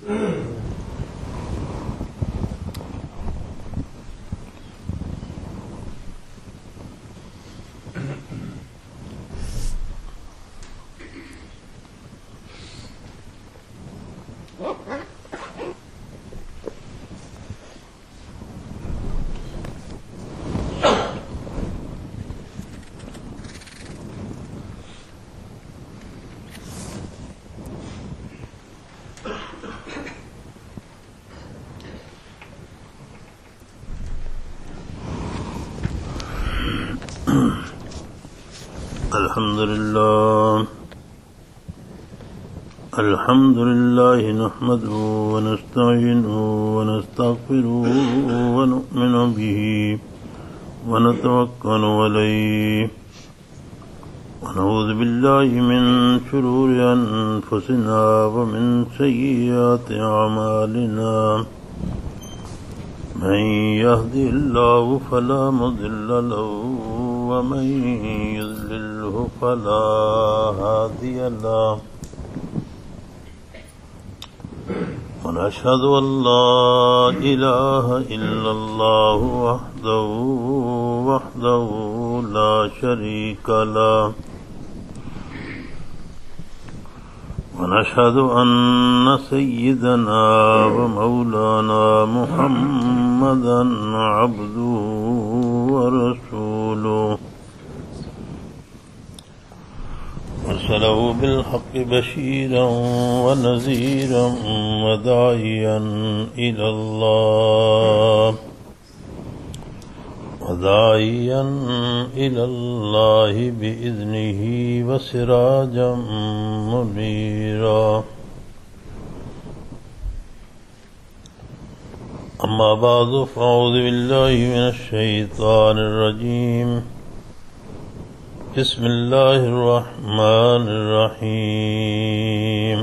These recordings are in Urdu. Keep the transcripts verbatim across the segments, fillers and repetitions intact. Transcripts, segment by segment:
الحمد لله الحمد لله نحمده ونستعينه ونستغفره ونؤمن به ونتوكل عليه ونعوذ بالله من شرور أنفسنا ومن سيئات أعمالنا من يهده الله فلا مضل له ومن يضلله فلا هادي له ونشهد أن لا إله إلا الله وحده وحده لا شريك له ونشهد أن سيدنا ومولانا محمدا عبده ورسوله أرسله بالحق بشيرا ونذيرا وداعيا إلى الله وداعيا إلى الله بإذنه وسراجا منيرا أما بعد فأعوذ بالله من الشيطان الرجيم بسم الله الرحمن الرحيم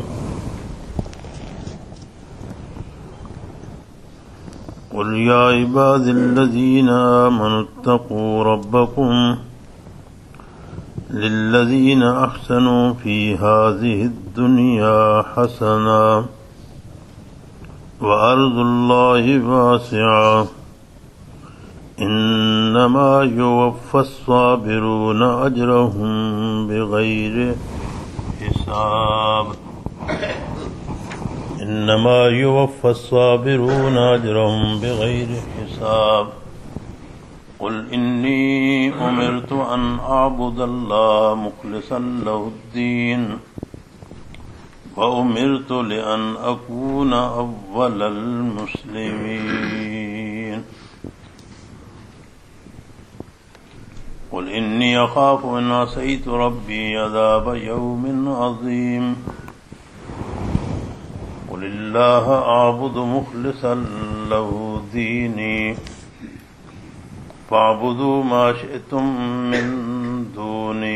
قل يا عباد الذين آمنوا اتقوا ربكم للذين أحسنوا في هذه الدنيا حسنة وأرض الله واسعة إنما يوفى الصابرون أجرهم بغير حساب إنما يوفى الصابرون أجرهم بغير حساب قل إني أمرت أن أعبد الله مخلصا له الدين وأمرت لأن أكون أول المسلمين قل إني أخاف إن عصيت ربي عذاب يوم عظيم قل الله أعبد مخلصا له ديني فاعبدوا ما شئتم من دوني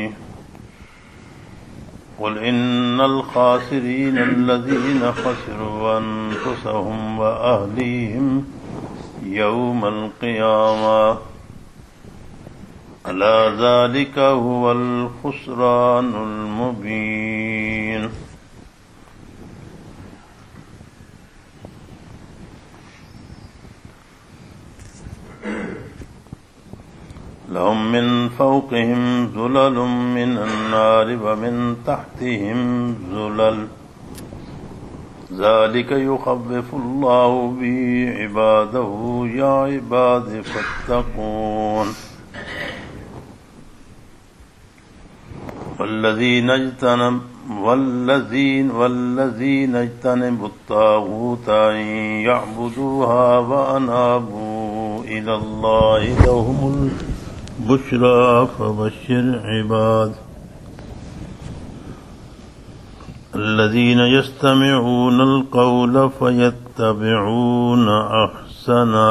قل إن الخاسرين الذين خسروا أنفسهم وأهليهم يوم القيامة ألا ذلك هو الخسران المبين لهم من فوقهم ظلل من النار ومن تحتهم ظلل ذلك يخفف الله به عباده يا عباد فاتقون والذين اجتنبوا والذين والذين اجتنبوا الطاغوت أن يعبدوها وأنابوا إلى الله لهم البشرى فبشر عباد الذين يستمعون القول فيتبعون أحسنا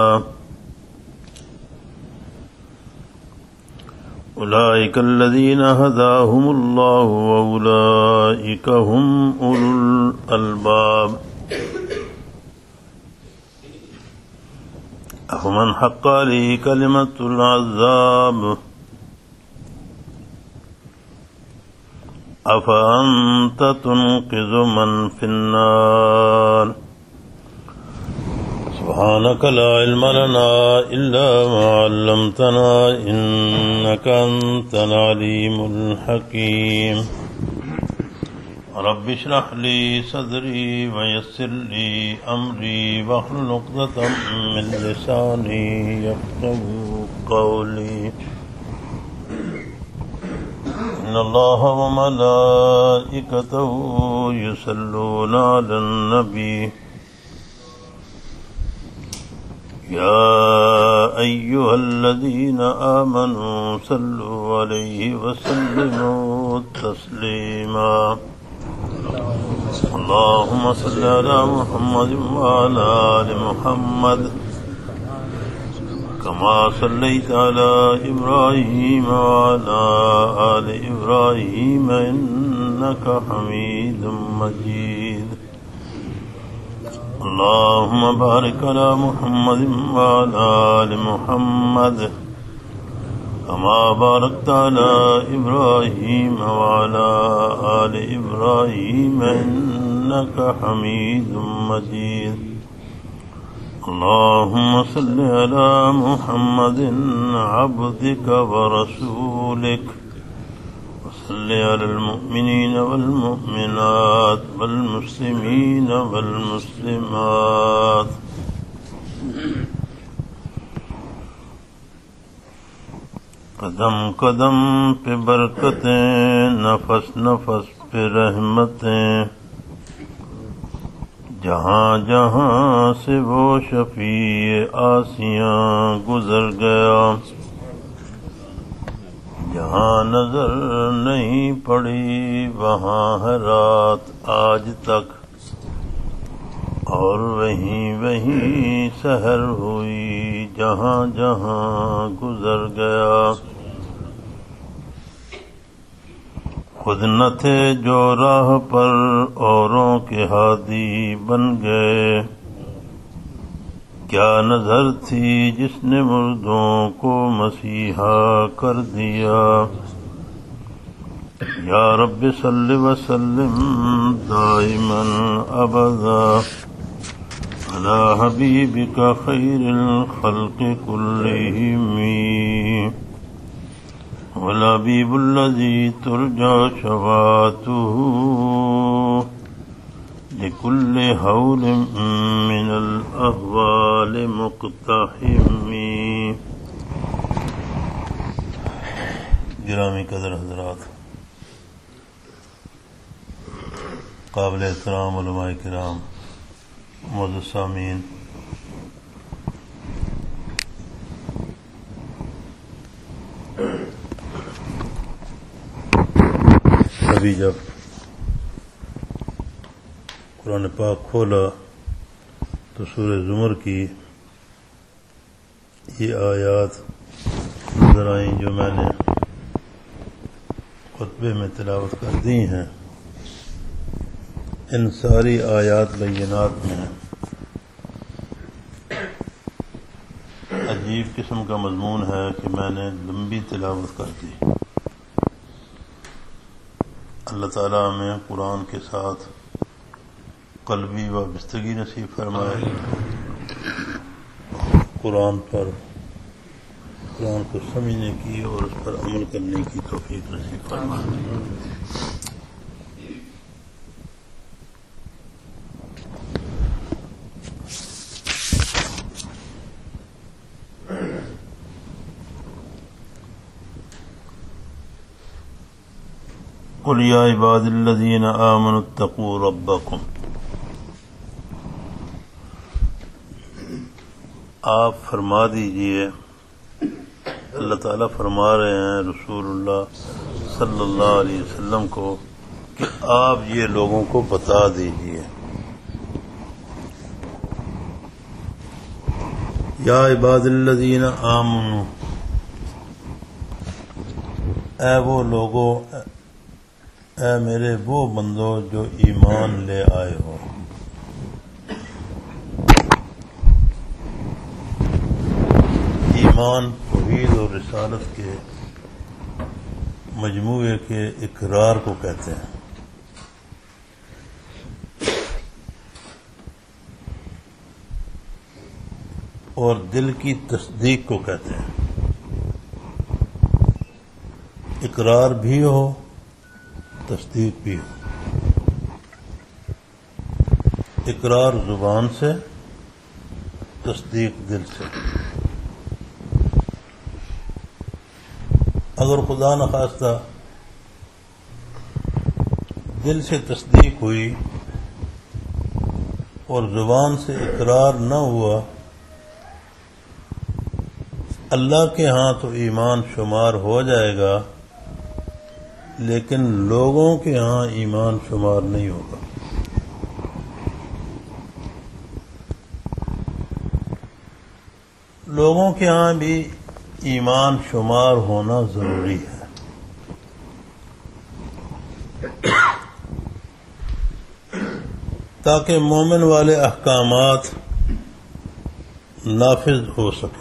أولئك الذين هداهم الله وأولئك هم أولو الألباب أفمن حق عليه كلمة العذاب أفأنت تنقذ من في النار سبحانك لا علم لنا إلا ما علمتنا إنك أنت العليم الحكيم رب اشرح لي صدري ويسر لي أمري واحلل عقدة من لساني يفقهوا قولي إن الله وملائكته يصلون على النبي يا أيها الذين آمنوا صلوا عليه وسلموا تسليما اللهم صل على محمد وعلى آل محمد كما صليت على إبراهيم وعلى آل إبراهيم إنك حميد مجيد اللهم بارك على محمد وعلى آل محمد كما باركت على إبراهيم وعلى آل إبراهيم إنك حميد مجيد اللهم صل على محمد عبدك ورسولك وصل على المؤمنين والمؤمنات والمسلمين والمسلمات قدم قدم پہ برکتیں نفس نفس پہ رحمتیں جہاں جہاں سے وہ شفیع آسیاں گزر گیا جہاں نظر نہیں پڑی وہاں ہے رات آج تک اور وہیں وہیں سحر ہوئی جہاں جہاں گزر گیا خود نہ تھے جو راہ پر اوروں کے ہادی بن گئے کیا نظر تھی جس نے مردوں کو مسیحا کر دیا یا رب صلی وسلم دائما ابدا علی حبیبک خیر الخلق کلہم والحبیب الذی ترجى شفاعته لكل حول من الأهوال مقتحم گرامی قدر حضرات، قابل احترام علماء کرام، معزز سامعین، ابھی جب قرآن پاک کھولا تو سورہ زمر کی یہ آیات نظر آئیں جو میں نے خطبے میں تلاوت کر دی ہیں۔ ان ساری آیات بینات میں عجیب قسم کا مضمون ہے کہ میں نے لمبی تلاوت کر دی۔ اللہ تعالیٰ میں قرآن کے ساتھ قلبی وابستگی نصیب فرمائے، قرآن پر قرآن کو سمجھنے کی اور اس پر عمل کرنے کی توفیق نصیب فرمائے۔ قل یا عباد الذین آمنوا اتقوا ربکم، آپ فرما دیجئے، اللہ تعالیٰ فرما رہے ہیں رسول اللہ صلی اللہ علیہ وسلم کو کہ آپ یہ لوگوں کو بتا دیجئے، یا عباد الذین آمنوا، اے وہ لوگوں، اے میرے وہ بندو جو ایمان لے آئے ہو، ایمان توحید اور رسالت کے مجموعے کے اقرار کو کہتے ہیں۔ اور دل کی تصدیق کو کہتے ہیں۔ اقرار بھی ہو، تصدیق بھی ہو۔ اقرار زبان سے، تصدیق دل سے۔ اگر خدا نخواستہ دل سے تصدیق ہوئی اور زبان سے اقرار نہ ہوا، اللہ کے ہاں تو ایمان شمار ہو جائے گا، لیکن لوگوں کے ہاں ایمان شمار نہیں ہوگا۔ لوگوں کے ہاں بھی ایمان شمار ہونا ضروری ہے۔ تاکہ مومن والے احکامات نافذ ہو سکیں۔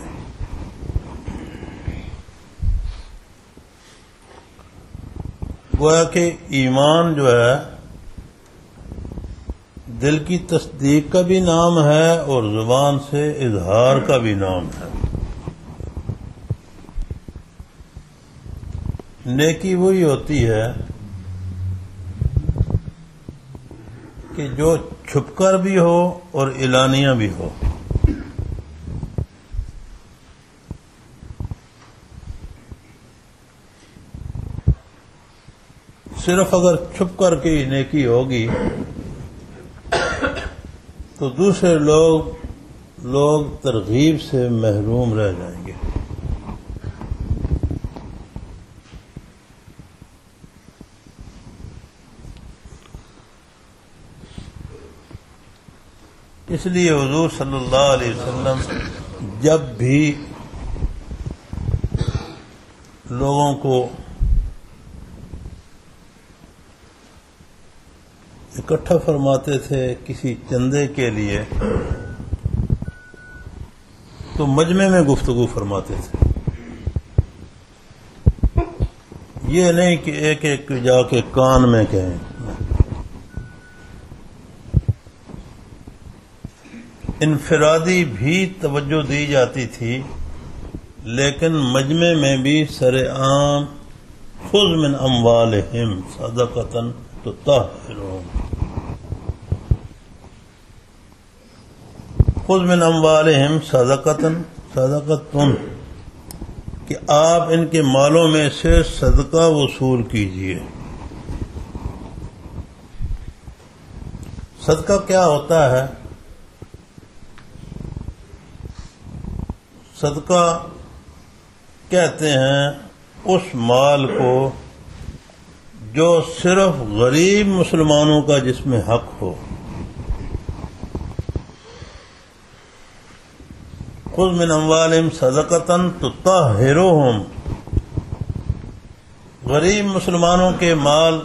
گویا کہ ایمان جو ہے دل کی تصدیق کا بھی نام ہے اور زبان سے اظہار کا بھی نام ہے۔ نیکی وہی ہوتی ہے کہ جو چھپ کر بھی ہو اور اعلانیہ بھی ہو۔ صرف اگر چھپ کر کے نیکی ہوگی تو دوسرے لوگ لوگ ترغیب سے محروم رہ جائیں گے۔ اس لیے حضور صلی اللہ علیہ وسلم جب بھی لوگوں کو اکٹھا فرماتے تھے کسی چندے کے لیے تو مجمع میں گفتگو فرماتے تھے۔ یہ نہیں کہ ایک ایک جا کے کان میں کہیں۔ انفرادی بھی توجہ دی جاتی تھی، لیکن مجمع میں بھی سر عام خذ من اموالہم صدقۃ تطہرہم، خذ من اموالہم صدقۃ صدقۃ، کہ آپ ان کے مالوں میں سے صدقہ وصول کیجیے۔ صدقہ کیا ہوتا ہے؟ صدقہ کہتے ہیں اس مال کو جو صرف غریب مسلمانوں کا جس میں حق ہو۔ خذ من اموالہم صدقۃ تطہرہم، غریب مسلمانوں کے مال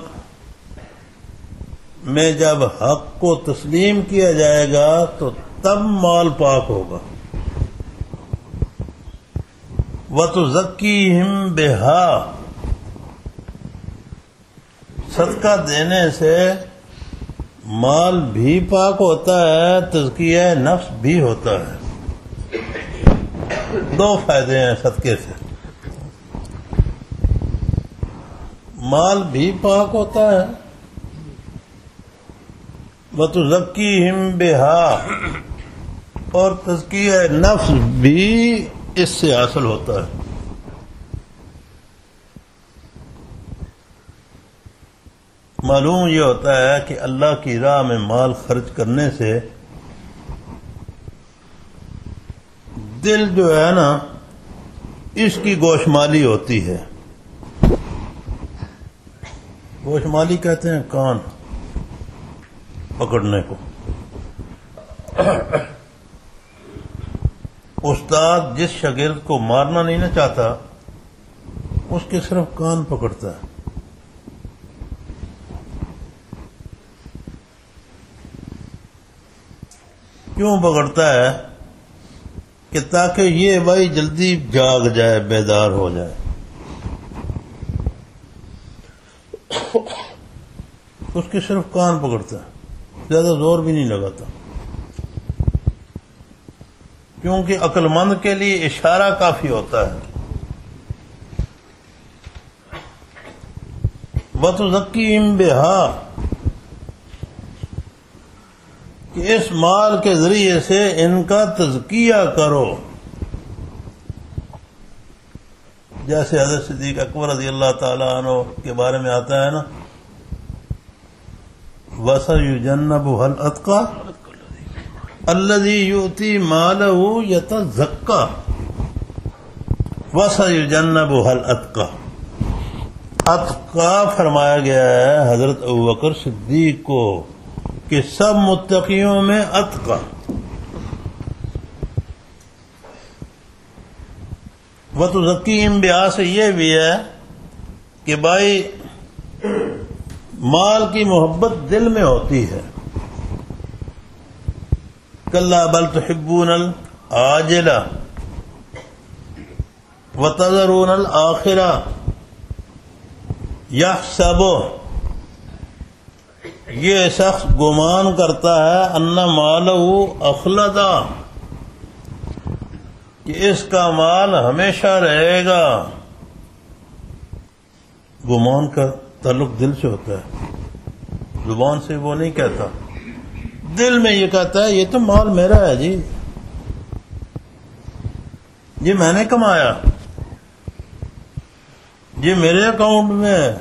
میں جب حق کو تسلیم کیا جائے گا تو تب مال پاک ہوگا۔ وَتُزَكِّيهِمْ بِهَا، صدقہ دینے سے مال بھی پاک ہوتا ہے، تزکیہ نفس بھی ہوتا ہے۔ دو فائدے ہیں صدقے سے، مال بھی پاک ہوتا ہے، وَتُزَكِّيهِمْ بِهَا، اور تزکیہ نفس بھی اس سے حاصل ہوتا ہے۔ معلوم یہ ہوتا ہے کہ اللہ کی راہ میں مال خرچ کرنے سے دل جو ہے نا اس کی گوشمالی ہوتی ہے۔ گوشمالی کہتے ہیں کان پکڑنے کو۔ استاد جس شاگرد کو مارنا نہیں نہ چاہتا اس کے صرف کان پکڑتا ہے۔ کیوں پکڑتا ہے؟ کہ تاکہ یہ بھائی جلدی جاگ جائے، بیدار ہو جائے۔ اس کے صرف کان پکڑتا ہے، زیادہ زور بھی نہیں لگاتا۔ کیونکہ عقل مند کے لیے اشارہ کافی ہوتا ہے. وَتُزَكِّيهِمْ بِهَا، کہ اس مال کے ذریعے سے ان کا تزکیہ کرو. جیسے حضرت صدیق اکبر رضی اللہ تعالی عنہ کے بارے میں آتا ہے نا، وَسَيُجَنَّبُهَا الْأَتْقَى الَّذِي يُؤْتِي مَالَهُ يَتَزَكَّى. وَسَيُجَنَّبُهَا الْأَتْقَى، اتقا فرمایا گیا ہے حضرت ابوبکر صدیق کو کہ سب متقیوں میں اتقا. وَتُزَكِّيهِمْ بِهَا سے یہ بھی ہے کہ بھائی مال کی محبت دل میں ہوتی ہے. کَلَّا بَلْ تُحِبُّونَ الْعَاجِلَةَ وَتَذَرُونَ الْآخِرَةَ یحسب، یہ شخص گمان کرتا ہے ان مالہ اخلدا، کہ اس کا مال ہمیشہ رہے گا. گمان کا تعلق دل سے ہوتا ہے، زبان سے وہ نہیں کہتا، دل میں یہ کہتا ہے یہ تو مال میرا ہے جی، یہ میں نے کمایا، یہ میرے اکاؤنٹ میں ہے.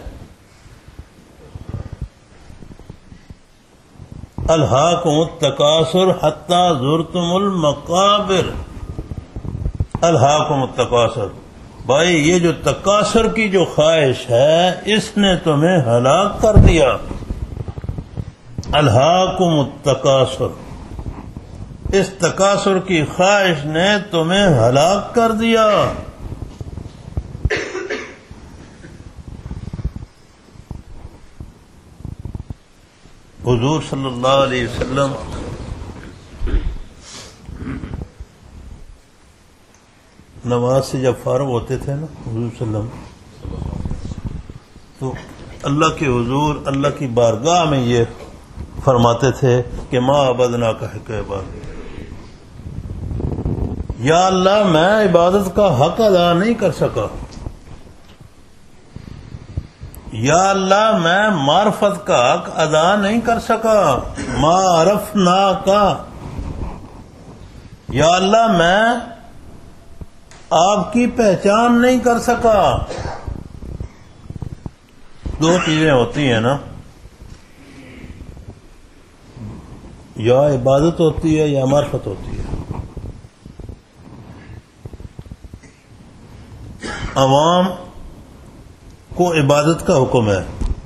الہاکم التکاثر حتی زرتم المقابر. الہاکم التکاثر، بھائی یہ جو تکاثر کی جو خواہش ہے اس نے تمہیں ہلاک کر دیا. الہاکم التکاثر، اس تکاثر کی خواہش نے تمہیں ہلاک کر دیا. حضور صلی اللہ علیہ وسلم نماز سے جب فارغ ہوتے تھے نا حضور صلی اللہ علیہ وسلم، تو اللہ کے حضور اللہ کی بارگاہ میں یہ فرماتے تھے کہ ما عبدنا کا حق عبادت، یا اللہ میں عبادت کا حق ادا نہیں کر سکا، یا اللہ میں معرفت کا حق ادا نہیں کر سکا. ما عرفنا کا، یا اللہ میں آپ کی پہچان نہیں کر سکا. دو چیزیں ہوتی ہیں نا، یا عبادت ہوتی ہے یا معرفت ہوتی ہے. عوام کو عبادت کا حکم ہے،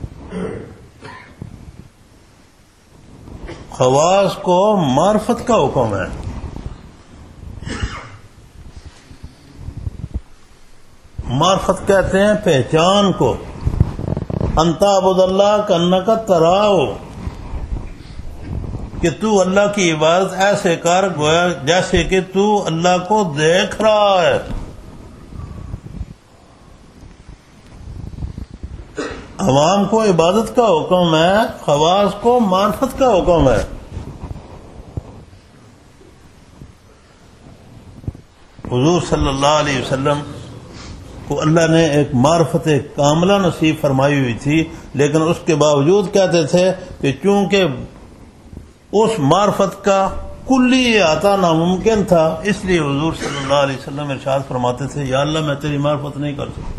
خواص کو معرفت کا حکم ہے. معرفت کہتے ہیں پہچان کو. انت عبد اللہ کانک تراہ، کہ تو اللہ کی عبادت ایسے کر گویا جیسے کہ تو اللہ کو دیکھ رہا ہے. عوام کو عبادت کا حکم ہے، خواص کو معرفت کا حکم ہے. حضور صلی اللہ علیہ وسلم کو اللہ نے ایک معرفت کاملہ نصیب فرمائی ہوئی تھی، لیکن اس کے باوجود کہتے تھے کہ چونکہ اس معرفت کا کلی احاطہ ناممکن تھا، اس لیے حضور صلی اللہ علیہ وسلم ارشاد فرماتے تھے یا اللہ میں تیری معرفت نہیں کر سکتا.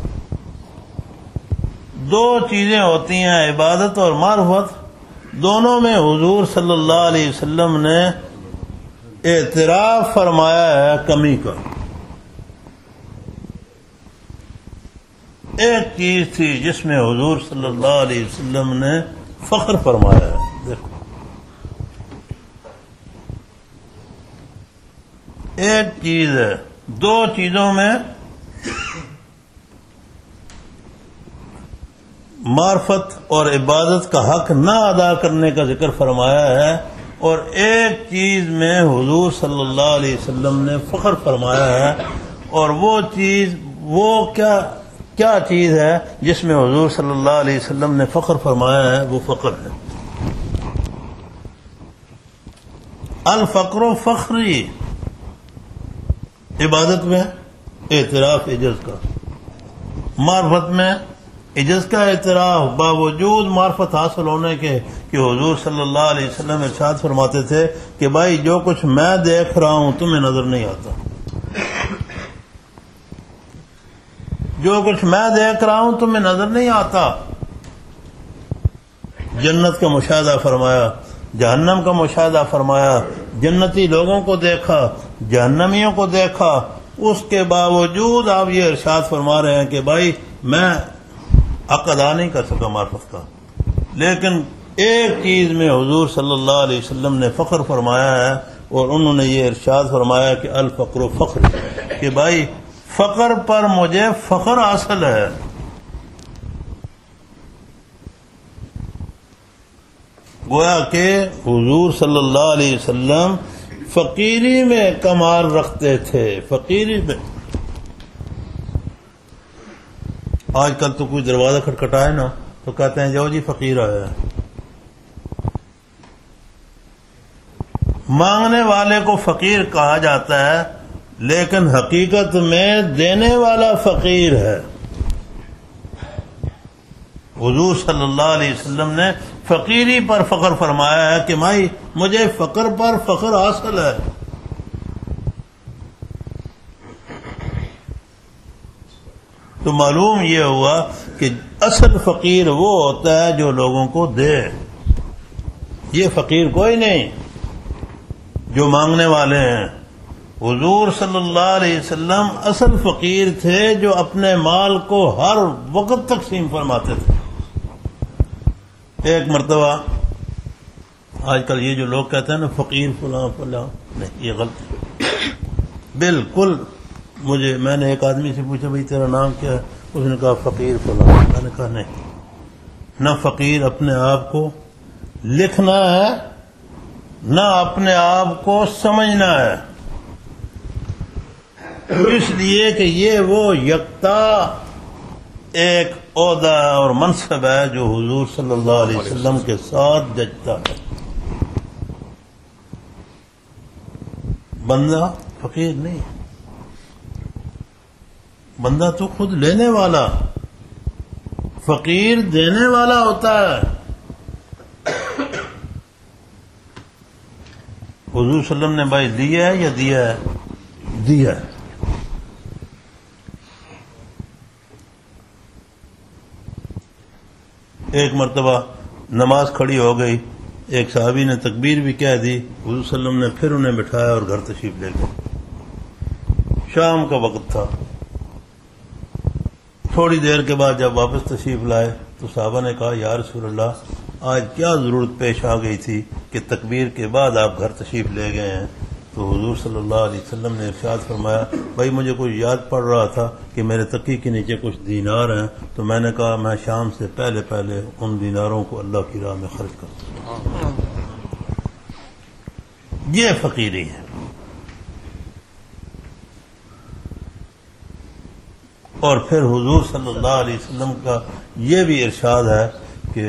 دو چیزیں ہوتی ہیں عبادت اور معرفت، دونوں میں حضور صلی اللہ علیہ وسلم نے اعتراف فرمایا ہے کمی کا. ایک چیز تھی جس میں حضور صلی اللہ علیہ وسلم نے فخر فرمایا ہے. دیکھو ایک چیز ہے، دو چیزوں میں معرفت اور عبادت کا حق نہ ادا کرنے کا ذکر فرمایا ہے، اور ایک چیز میں حضور صلی اللہ علیہ وسلم نے فخر فرمایا ہے. اور وہ چیز وہ کیا کیا چیز ہے جس میں حضور صلی اللہ علیہ وسلم نے فخر فرمایا ہے؟ وہ فخر ہے. الفقر فخری، عبادت میں اعتراف عجز کا، معرفت میں عجز کا اعتراف، باوجود معرفت حاصل ہونے کے کہ حضور صلی اللہ علیہ وسلم ارشاد فرماتے تھے کہ بھائی جو کچھ میں دیکھ رہا ہوں تمہیں نظر نہیں آتا، جو کچھ میں دیکھ رہا ہوں تمہیں نظر نہیں آتا۔ جنت کا مشاہدہ فرمایا، جہنم کا مشاہدہ فرمایا، جنتی لوگوں کو دیکھا، جہنمیوں کو دیکھا، اس کے باوجود آپ یہ ارشاد فرما رہے ہیں کہ بھائی میں حق ادا نہیں کر سکا معرفت کا، لیکن ایک چیز میں حضور صلی اللہ علیہ وسلم نے فخر فرمایا ہے، اور انہوں نے یہ ارشاد فرمایا کہ الفقر فخر، کہ بھائی فقر پر مجھے فخر حاصل ہے۔ گویا کہ حضور صلی اللہ علیہ وسلم فقیری میں کمال رکھتے تھے، فقیری میں۔ آج کل تو کوئی دروازہ کھٹکھٹائے نا تو کہتے ہیں جاؤ جی فقیر آیا ہے۔ مانگنے والے کو فقیر کہا جاتا ہے، لیکن حقیقت میں دینے والا فقیر ہے۔ حضور صلی اللہ علیہ وسلم نے فقیری پر فخر فرمایا ہے کہ بھائی مجھے فقر پر فخر حاصل ہے۔ تو معلوم یہ ہوا کہ اصل فقیر وہ ہوتا ہے جو لوگوں کو دے، یہ فقیر کوئی نہیں جو مانگنے والے ہیں۔ حضور صلی اللہ علیہ وسلم اصل فقیر تھے جو اپنے مال کو ہر وقت تقسیم فرماتے تھے۔ ایک مرتبہ آج کل یہ جو لوگ کہتے ہیں نا فقیر فلاں فلاں، نہیں، یہ غلط ہے بالکل۔ مجھے میں نے ایک آدمی سے پوچھا بھائی تیرا نام کیا ہے؟ اس نے کہا فقیر فلاں۔ میں نے کہا نہیں، نہ فقیر اپنے آپ کو لکھنا ہے نہ اپنے آپ کو سمجھنا ہے، اس لیے کہ یہ وہ یکتا ایک عہدہ اور منصب ہے جو حضور صلی اللہ علیہ وسلم کے ساتھ جچتا ہے۔ بندہ فقیر نہیں، بندہ تو خود لینے والا، فقیر دینے والا ہوتا ہے۔ حضور صلی اللہ علیہ وسلم نے بھائی لیا ہے یا دیا ہے؟ دیا ہے۔ ایک مرتبہ نماز کھڑی ہو گئی، ایک صحابی نے تکبیر بھی کہہ دی، حضور صلی اللہ علیہ وسلم نے پھر انہیں بٹھایا اور گھر تشریف لے گئے۔ شام کا وقت تھا۔ تھوڑی دیر کے بعد جب واپس تشریف لائے تو صحابہ نے کہا یا رسول اللہ آج کیا ضرورت پیش آ گئی تھی کہ تکبیر کے بعد آپ گھر تشریف لے گئے ہیں؟ تو حضور صلی اللہ علیہ وسلم نے ارشاد فرمایا بھائی مجھے کچھ یاد پڑ رہا تھا کہ میرے تکی کے نیچے کچھ دینار ہیں، تو میں نے کہا میں شام سے پہلے پہلے ان دیناروں کو اللہ کی راہ میں خرچ کرتا ہوں۔ یہ فقیری ہے۔ اور پھر حضور صلی اللہ علیہ وسلم کا یہ بھی ارشاد ہے کہ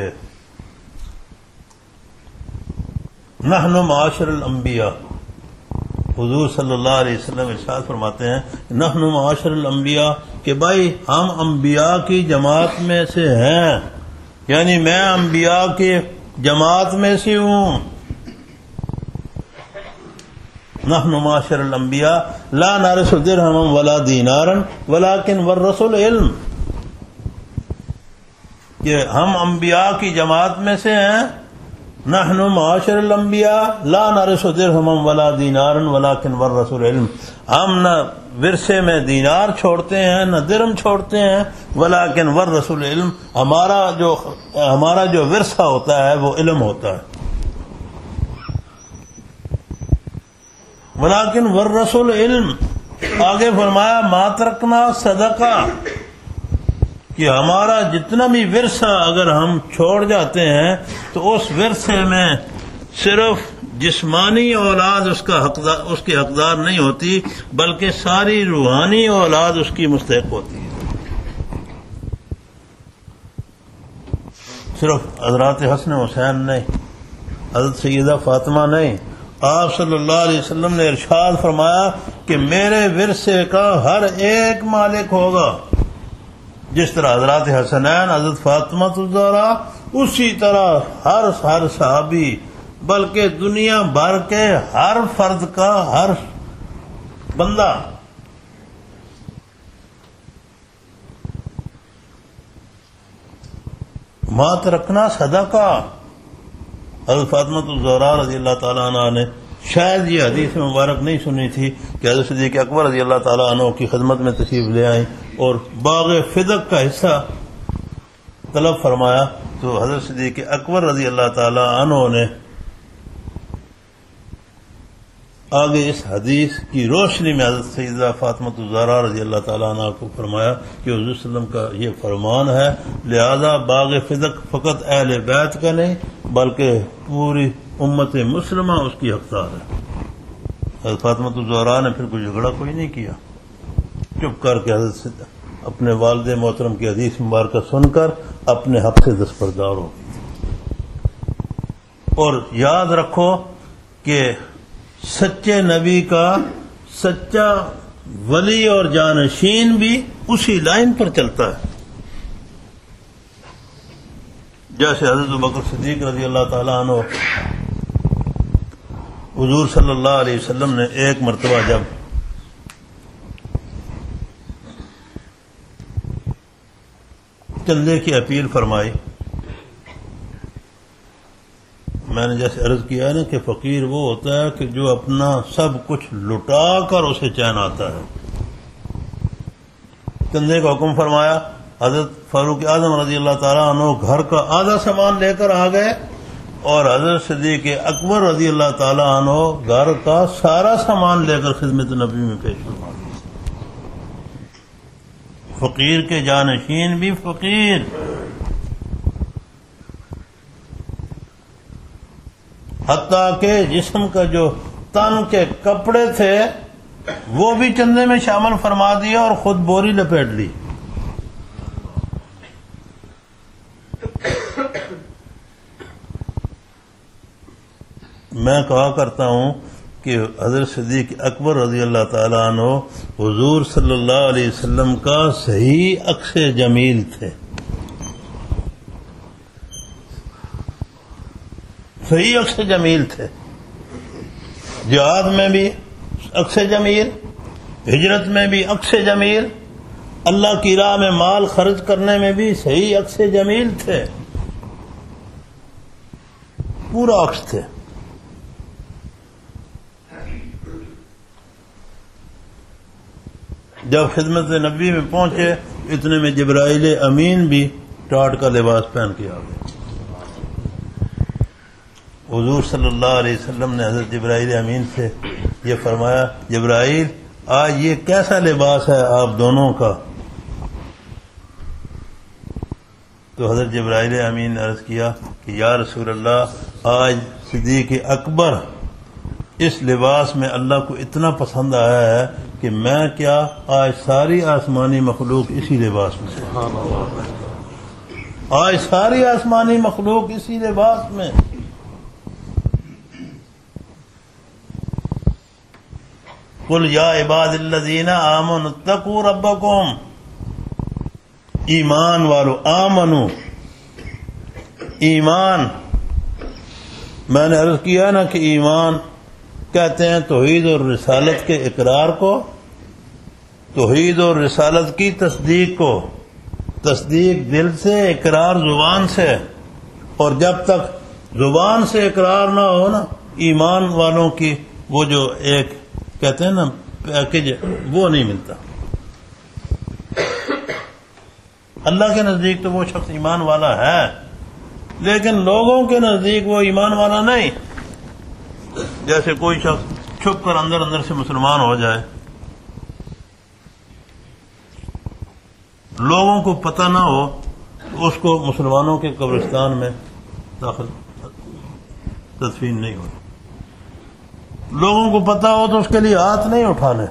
نحن معاشر الانبیاء، حضور صلی اللہ علیہ وسلم ارشاد فرماتے ہیں نحن معاشر الانبیاء کہ بھائی ہم انبیاء کی جماعت میں سے ہیں، یعنی میں انبیاء کی جماعت میں سے ہوں۔ نحن معاشر الانبیاء لا نرث درہما ولا دینارا ولکن ورث العلم، کہ ہم انبیاء کی جماعت میں سے ہیں۔ نحن معاشر الانبیاء لا نرث درہما ولا دینارا ولکن ورث العلم، ہم نہ ورثے میں دینار چھوڑتے ہیں نہ درہم چھوڑتے ہیں، ولکن ورث العلم، ہمارا جو ہمارا جو ورثہ ہوتا ہے وہ علم ہوتا ہے۔ ولیکن ورث العلم، آگے فرمایا ما ترکنا صدقہ، کہ ہمارا جتنا بھی ورثہ اگر ہم چھوڑ جاتے ہیں تو اس ورثے میں صرف جسمانی اولاد اس کا حقدار اس کی حقدار نہیں ہوتی، بلکہ ساری روحانی اولاد اس کی مستحق ہوتی ہے۔ صرف حضرات حسن حسین نہیں، حضرت سیدہ فاطمہ نہیں، آپ صلی اللہ علیہ وسلم نے ارشاد فرمایا کہ میرے ورثے کا ہر ایک مالک ہوگا. جس طرح حضرات حسنین حضرت فاطمہ الزہرا، اسی طرح ہر ہر صحابی بلکہ دنیا بھر کے ہر فرد کا ہر بندہ مات رکھنا صدقہ. حضرت فاطمہ الزہرا رضی اللہ تعالیٰ عنہ نے شاید یہ حدیث مبارک نہیں سنی تھی کہ حضرت صدیق اکبر رضی اللہ تعالیٰ عنہ کی خدمت میں تشریف لے آئیں اور باغ فدق کا حصہ طلب فرمایا تو حضرت صدیق اکبر رضی اللہ تعالیٰ عنہ نے آگے اس حدیث کی روشنی میں حضرت سیدہ فاطمہ الزہرا رضی اللہ تعالیٰ عنہ کو فرمایا کہ حضور صلی اللہ علیہ وسلم کا یہ فرمان ہے، لہذا باغ فدق فقط اہل بیت کا نہیں بلکہ پوری امت مسلمہ اس کی حقدار ہے. حضرت فاطمہ الزہرا نے پھر کوئی جھگڑا کوئی نہیں کیا، چپ کر کے حضرت اپنے والد محترم کی حدیث مبارکہ سن کر اپنے حق سے دستبردار ہو گئی. اور یاد رکھو کہ سچے نبی کا سچا ولی اور جانشین بھی اسی لائن پر چلتا ہے. جیسے حضرت ابوبکر صدیق رضی اللہ تعالیٰ عنہ حضور صلی اللہ علیہ وسلم نے ایک مرتبہ جب چندے کی اپیل فرمائی، میں نے جیسے عرض کیا ہے نا کہ فقیر وہ ہوتا ہے کہ جو اپنا سب کچھ لٹا کر اسے چین آتا ہے. چندے کا حکم فرمایا، حضرت فاروق اعظم رضی اللہ تعالیٰ عنہ گھر کا آدھا سامان لے کر آ گئے اور حضرت صدیق اکبر رضی اللہ تعالیٰ عنہ گھر کا سارا سامان لے کر خدمت نبی میں پیش فرما دیا. فقیر کے جانشین بھی فقیر. حتیٰ کہ جسم کا جو تن کے کپڑے تھے وہ بھی چندے میں شامل فرما دیا اور خود بوری لپیٹ لی. میں کہا کرتا ہوں کہ حضرت صدیق اکبر رضی اللہ تعالیٰ عنہ حضور صلی اللہ علیہ وسلم کا صحیح عکس جمیل تھے. صحیح عکس جمیل تھے. جہاد میں بھی عکس جمیل، ہجرت میں بھی عکس جمیل، اللہ کی راہ میں مال خرچ کرنے میں بھی صحیح عکس جمیل تھے. پورا عکس تھے. جب خدمت نبی میں پہنچے اتنے میں جبرائیل امین بھی ٹاٹ کا لباس پہن کے آ گئے. حضور صلی اللہ علیہ وسلم نے حضرت جبرائیل امین سے یہ فرمایا، جبرائیل آج یہ کیسا لباس ہے آپ دونوں کا؟ تو حضرت جبرائیل امین نے عرض کیا کہ یا رسول اللہ، آج صدیق اکبر اس لباس میں اللہ کو اتنا پسند آیا ہے کہ میں کیا آج ساری آسمانی مخلوق اسی لباس میں ہے. آج ساری آسمانی مخلوق اسی لباس میں. قل یا عباد الذین آمنوا اتقوا ربکم. ایمان والو، آمنو، ایمان. میں نے عرض کیا نا کہ ایمان کہتے ہیں توحید اور رسالت کے اقرار کو، توحید اور رسالت کی تصدیق کو. تصدیق دل سے، اقرار زبان سے. اور جب تک زبان سے اقرار نہ ہو نا ایمان والوں کی وہ جو ایک کہتے ہیں نا پیکج، وہ نہیں ملتا. اللہ کے نزدیک تو وہ شخص ایمان والا ہے لیکن لوگوں کے نزدیک وہ ایمان والا نہیں. جیسے کوئی شخص چھپ کر اندر اندر سے مسلمان ہو جائے، لوگوں کو پتہ نہ ہو تو اس کو مسلمانوں کے قبرستان میں داخل تدفین نہیں ہو. لوگوں کو پتہ ہو تو اس کے لیے ہاتھ نہیں اٹھانے.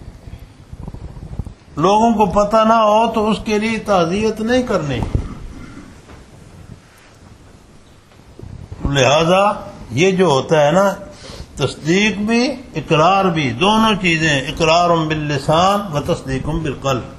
لوگوں کو پتہ نہ ہو تو اس کے لیے تعزیت نہیں کرنی. لہذا یہ جو ہوتا ہے نا تصدیق بھی اقرار بھی، دونوں چیزیں، اقرار باللسان و تصدیق بالقلب۔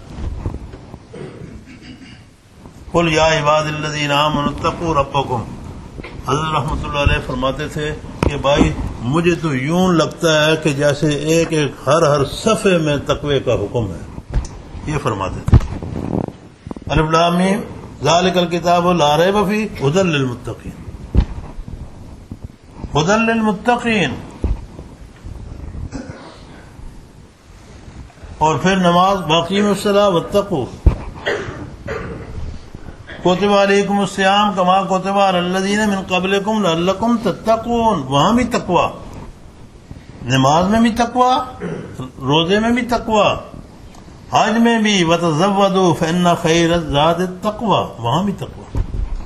قل یا عباد الذین آمنوا اتقوا ربکم، حضرت رحمۃ اللہ علیہ فرماتے تھے کہ بھائی مجھے تو یوں لگتا ہے کہ جیسے ایک ایک ہر ہر صفحے میں تقوی کا حکم ہے، یہ فرماتے تھے۔ الف لام میم ذالک الکتاب لا ریب فیہ ھدی للمتقین، ھدی للمتقین۔ اور پھر نماز واقیموا الصلاۃ واتقوا، کتب علیکم الصیام کما کتب علی الذین من قبلکم لعلکم تتقون، وہاں بھی تقوی، نماز میں بھی تقوی، روزے میں بھی تقوی، حج میں بھی، وتزودوا فإن خیر الزاد التقوی، وہاں بھی تقوی۔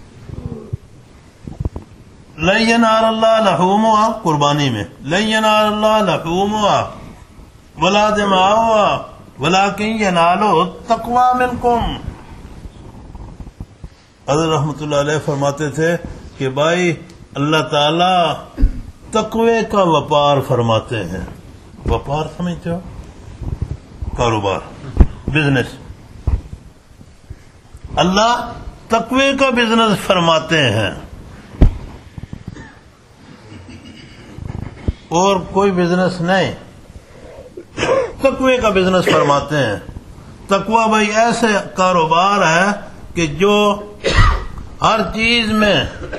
لن ینال اللہ لحومها، قربانی میں لن ینال اللہ لحومها ولا دماؤها ولکن ینالہ التقوی منکم۔ حضرت رحمۃ اللہ علیہ فرماتے تھے کہ بھائی اللہ تعالی تقوی کا وپار فرماتے ہیں۔ وپار سمجھتے ہو؟ کاروبار، بزنس۔ اللہ تقوی کا بزنس فرماتے ہیں، اور کوئی بزنس نہیں، تقوی کا بزنس فرماتے ہیں۔ تقوی بھائی ایسے کاروبار ہے کہ جو ہر چیز میں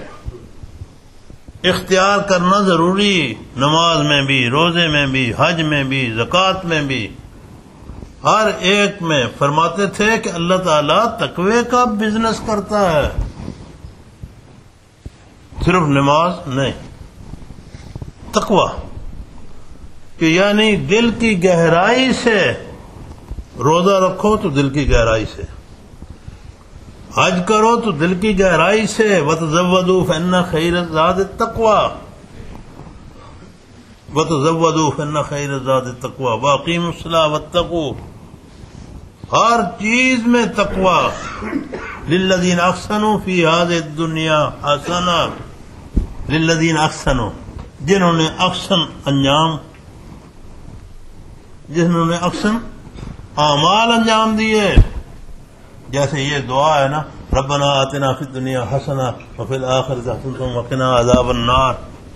اختیار کرنا ضروری، نماز میں بھی، روزے میں بھی، حج میں بھی، زکوٰۃ میں بھی، ہر ایک میں فرماتے تھے کہ اللہ تعالیٰ تقوی کا بزنس کرتا ہے، صرف نماز نہیں۔ تقوی کہ یعنی دل کی گہرائی سے روزہ رکھو تو دل کی گہرائی سے، حج کرو تو دل کی گہرائی سے، وتزودوا فإن خیر الزاد التقوی، وتزودوا فإن خیر الزاد التقوی، واقیموا الصلاۃ واتقوا، ہر چیز میں تقوی۔ للذین احسنوا فی هذه الدنیا حسنہ، للذین احسنوا، جنہوں نے احسن انجام، جنہوں نے احسن اعمال انجام دیے۔ جیسے یہ دعا ہے نا، ربنا آتنا فی الدنیا حسنہ وفی الآخرۃ حسنۃ وقنا عذاب النار۔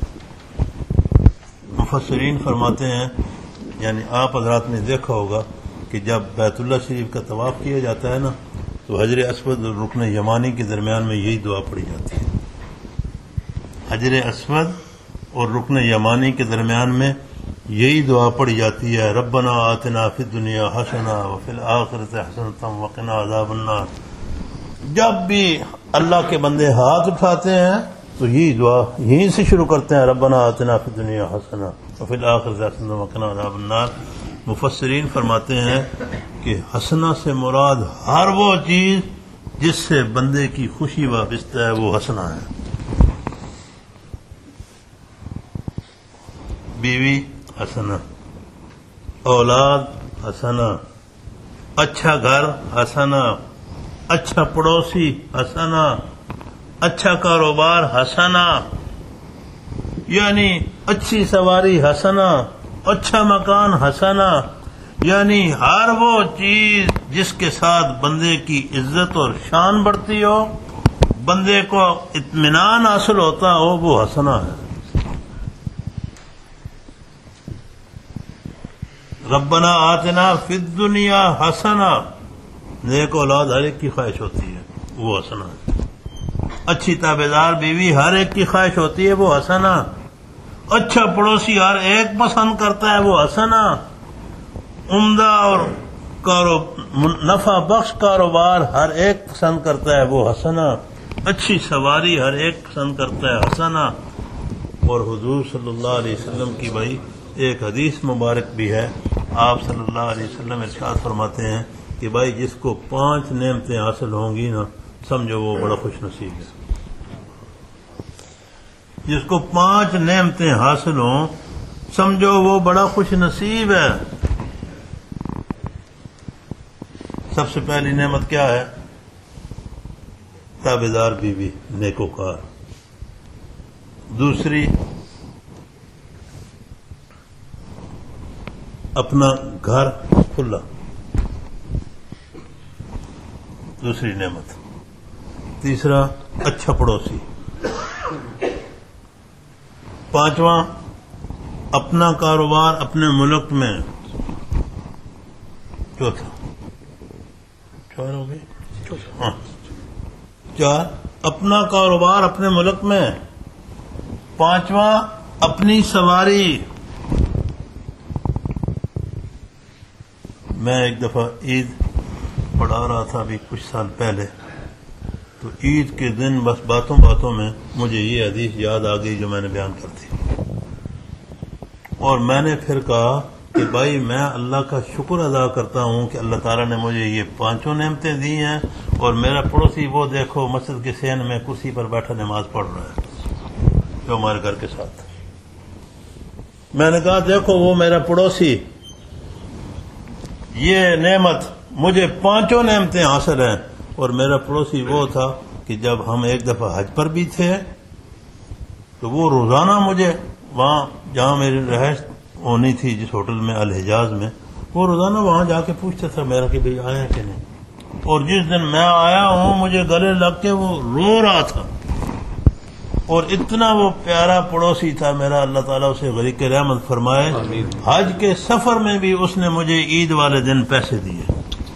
مفسرین فرماتے ہیں، یعنی آپ حضرات نے دیکھا ہوگا کہ جب بیت اللہ شریف کا طواف کیا جاتا ہے نا، تو حجر اسود اور رکن یمانی کے درمیان میں یہی دعا پڑھی جاتی ہے۔ حجر اسود اور رکن یمانی کے درمیان میں یہی دعا پڑھی جاتی ہے، ربنا آتنا فی الدنیا حسنہ وفی الآخرۃ حسنۃ وقنا عذاب النار۔ جب بھی اللہ کے بندے ہاتھ اٹھاتے ہیں تو یہی دعا یہیں سے شروع کرتے ہیں، ربنا آتنا فی الدنیا حسنہ وفی الآخرۃ حسنۃ وقنا عذاب النار۔ مفسرین فرماتے ہیں کہ حسنہ سے مراد ہر وہ چیز جس سے بندے کی خوشی وابستہ ہے، وہ حسنہ ہے۔ بیوی حسنہ، اولاد حسنہ، اچھا گھر حسنہ، اچھا پڑوسی حسنہ، اچھا کاروبار حسنہ، یعنی اچھی سواری حسنہ، اچھا مکان حسنہ، یعنی ہر وہ چیز جس کے ساتھ بندے کی عزت اور شان بڑھتی ہو، بندے کو اطمینان حاصل ہوتا ہو، وہ حسنہ ہے۔ ربنا آتنا فی الدنیا حسنہ، نیک اولاد ہر ایک کی خواہش ہوتی ہے، وہ حسنہ ہے۔ اچھی تابعدار بیوی ہر ایک کی خواہش ہوتی ہے، وہ حسنہ۔ اچھا پڑوسی ہر ایک پسند کرتا ہے، وہ حسنہ۔ عمدہ اور نفع بخش کاروبار ہر ایک پسند کرتا ہے، وہ حسنہ۔ اچھی سواری ہر ایک پسند کرتا ہے، حسنہ۔ اور حضور صلی اللہ علیہ وسلم کی بھائی ایک حدیث مبارک بھی ہے، آپ صلی اللہ علیہ وسلم ارشاد فرماتے ہیں کہ بھائی جس کو پانچ نعمتیں حاصل ہوں گی نا، سمجھو وہ بڑا خوش نصیب ہے۔ جس کو پانچ نعمتیں حاصل ہوں، سمجھو وہ بڑا خوش نصیب ہے۔ سب سے پہلی نعمت کیا ہے؟ تابعدار بیوی، نیکوکار۔ دوسری اپنا گھر کھلا، دوسری نعمت. تیسرا اچھا پڑوسی. پانچواں اپنا کاروبار اپنے ملک میں. چوتھا چار ہو گئی. ہاں چار اپنا کاروبار اپنے ملک میں. پانچواں اپنی سواری. میں ایک دفعہ عید پڑھا رہا تھا ابھی کچھ سال پہلے، تو عید کے دن بس باتوں باتوں میں مجھے یہ حدیث یاد آ گئی جو میں نے بیان کر دی، اور میں نے پھر کہا کہ بھائی میں اللہ کا شکر ادا کرتا ہوں کہ اللہ تعالیٰ نے مجھے یہ پانچوں نعمتیں دی ہیں، اور میرا پڑوسی وہ دیکھو مسجد کے صحن میں کرسی پر بیٹھا نماز پڑھ رہا ہے جو ہمارے گھر کے ساتھ. میں نے کہا دیکھو وہ میرا پڑوسی، یہ نعمت مجھے پانچوں نعمتیں حاصل ہیں. اور میرا پڑوسی وہ تھا کہ جب ہم ایک دفعہ حج پر بھی تھے تو وہ روزانہ مجھے وہاں جہاں میری رہائش ہونی تھی جس ہوٹل میں الحجاز میں، وہ روزانہ وہاں جا کے پوچھتا تھا میرا کہ بھئی آیا کہ نہیں. اور جس دن میں آیا ہوں مجھے گلے لگ کے وہ رو رہا تھا، اور اتنا وہ پیارا پڑوسی تھا میرا. اللہ تعالیٰ اسے غریق رحمت فرمائے. حج کے سفر میں بھی اس نے مجھے عید والے دن پیسے دیے.